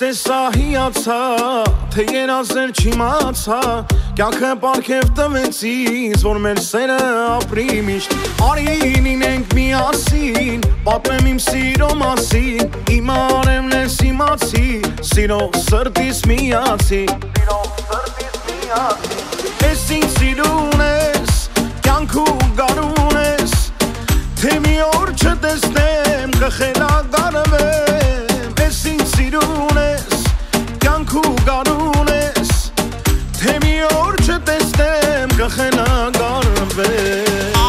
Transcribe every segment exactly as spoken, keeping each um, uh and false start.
տեսա հիացա, թե երազել չիմացա, կյանքը պարգև տվեց ինձ, որ մեր սերը ապրի միշտ։ Արի լինենք միասին, պատմեմ իմ սիրո մասին, իմ արևն ես իմացի, սիրո սրտիս միացի, սիրո սրտիս միացի։ Ես ինձ սիրուն ես, կյանքու գարուն ես, թե մի օր չտեսնեմ, կխելագարվեմ։ Ես ինձ սիրուն ես, կյանքու գարուն ես, թե մի օր չտեսնեմ, կխելագարվեմ։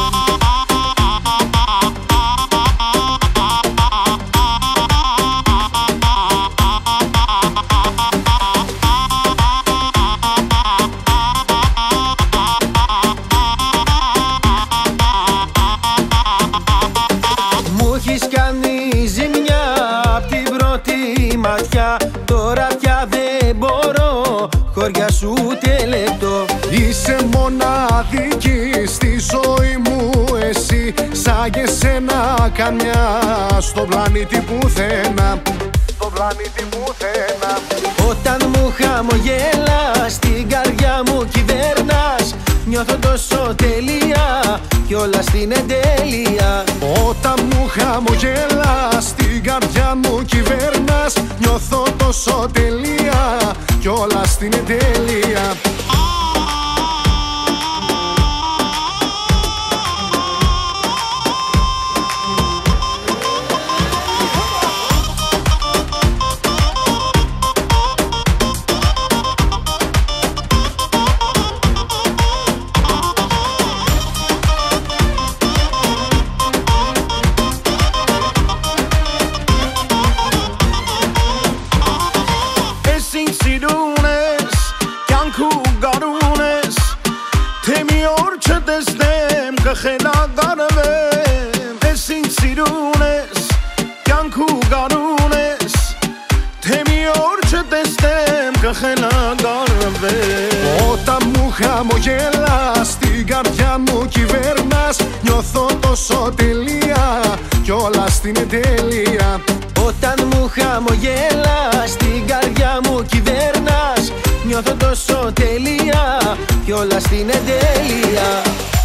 Τώρα πια δεν μπορώ, χωριά σου ούτε λεπτό. Είσαι μοναδική στη ζωή μου εσύ, σαν και σένα καμιά στον πλανήτη πουθενά, στον πλανήτη πουθενά. Όταν μου χαμογέλας, την καρδιά μου κυβέρνας, νιώθω τόσο τελεία κι όλα στην εντέλεια. Όταν μου χαμογέλας, την καρδιά μου κυβέρνας, νιώθω τόσο τελεία κι όλα στην εντέλεια. Չտեսնեմ, կխելագարվեմ։ Ես ինձ սիրուն ես, կյանքու գարուն ես, թե մի օր չտեսնեմ, կխելագարվեմ։ Όταν μου χαμογέλας, την καρδιά μου κυβέρνας, νιώθω τόσο τελεία κι όλα στην εντέλεια. Όταν μου χαμογέλας, την καρδιά μου κυβέρνας, νιώθω τόσο τελεία κι όλα στην εντέλεια.